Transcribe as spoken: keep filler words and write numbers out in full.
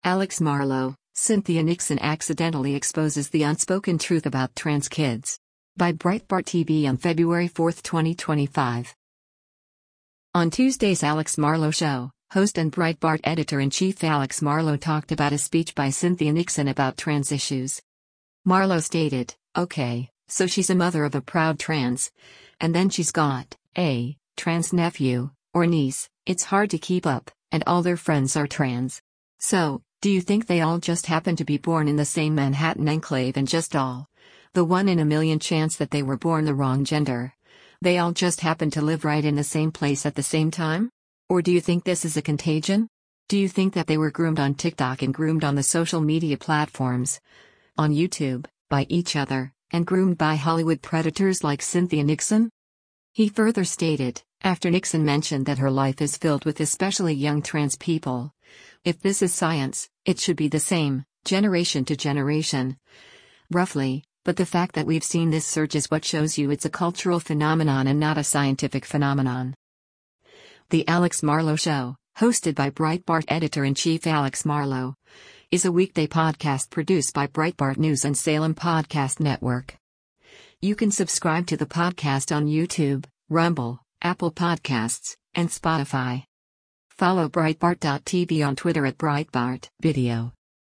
Alex Marlow, Cynthia Nixon accidentally exposes the unspoken truth about trans kids. By Breitbart T V on February fourth, twenty twenty-five. On Tuesday's Alex Marlow Show, host and Breitbart editor-in-chief Alex Marlow talked about a speech by Cynthia Nixon about trans issues. Marlow stated, "Okay, so she's a mother of a proud trans. And then she's got a trans nephew or niece, it's hard to keep up, and all their friends are trans. So, do you think they all just happen to be born in the same Manhattan enclave and just all the one in a million chance that they were born the wrong gender? They all just happen to live right in the same place at the same time? Or do you think this is a contagion? Do you think that they were groomed on TikTok and groomed on the social media platforms, on YouTube, by each other, and groomed by Hollywood predators like Cynthia Nixon?" He further stated, after Nixon mentioned that her life is filled with especially young trans people, "If this is science, it should be the same, generation to generation. Roughly, but the fact that we've seen this surge is what shows you it's a cultural phenomenon and not a scientific phenomenon." The Alex Marlow Show, hosted by Breitbart editor-in-chief Alex Marlow, is a weekday podcast produced by Breitbart News and Salem Podcast Network. You can subscribe to the podcast on YouTube, Rumble, Apple Podcasts, and Spotify. Follow Breitbart dot T V on Twitter at Breitbart Video.